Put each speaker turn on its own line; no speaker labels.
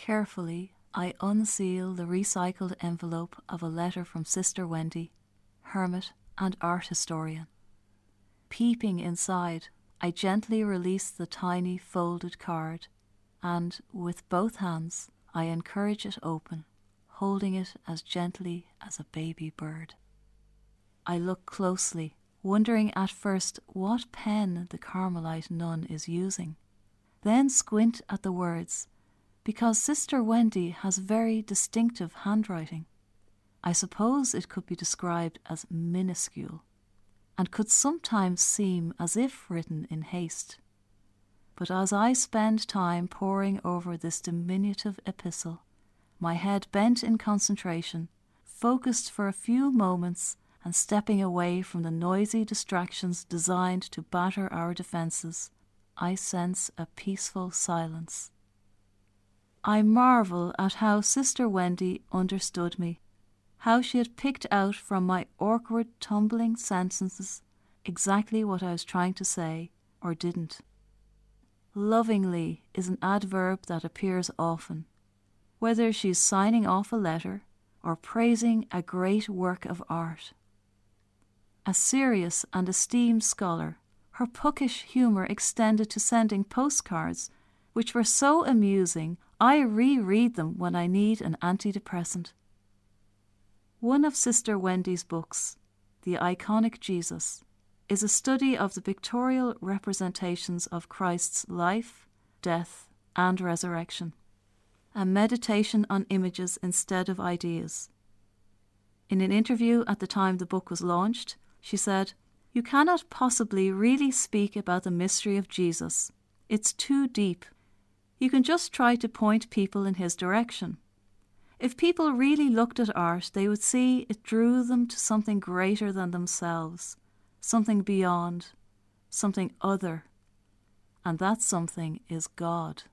Carefully, I unseal the recycled envelope of a letter from Sister Wendy, hermit and art historian. Peeping inside, I gently release the tiny folded card, and with both hands I encourage it open, holding it as gently as a baby bird. I look closely, wondering at first what pen the Carmelite nun is using, then squint at the words, because Sister Wendy has very distinctive handwriting. I suppose it could be described as minuscule, and could sometimes seem as if written in haste. But as I spend time poring over this diminutive epistle, my head bent in concentration, focused for a few moments and stepping away from the noisy distractions designed to batter our defences, I sense a peaceful silence. I marvel at how Sister Wendy understood me, how she had picked out from my awkward, tumbling sentences exactly what I was trying to say, or didn't. Lovingly is an adverb that appears often, whether she's signing off a letter or praising a great work of art. A serious and esteemed scholar, her puckish humour extended to sending postcards, which were so amusing I reread them when I need an antidepressant. One of Sister Wendy's books, The Iconic Jesus, is a study of the pictorial representations of Christ's life, death, and resurrection, a meditation on images instead of ideas. In an interview at the time the book was launched, she said, "You cannot possibly really speak about the mystery of Jesus. It's too deep. You can just try to point people in his direction. If people really looked at art, they would see it drew them to something greater than themselves, something beyond, something other, and that something is God."